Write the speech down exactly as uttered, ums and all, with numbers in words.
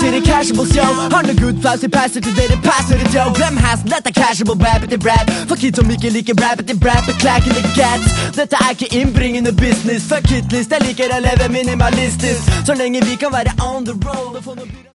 til det casual show. Har noe good flaus i passer til dere passer det Joe. Glem hassen, dette er casual rap etter rap. For kids som ikke liker rap etter rap, er clacking the cats. Dette er ikke innbringende business. Fuck hitlist, jeg liker å leve minimalistisk. Så lenge vi kan være on the roll og få noe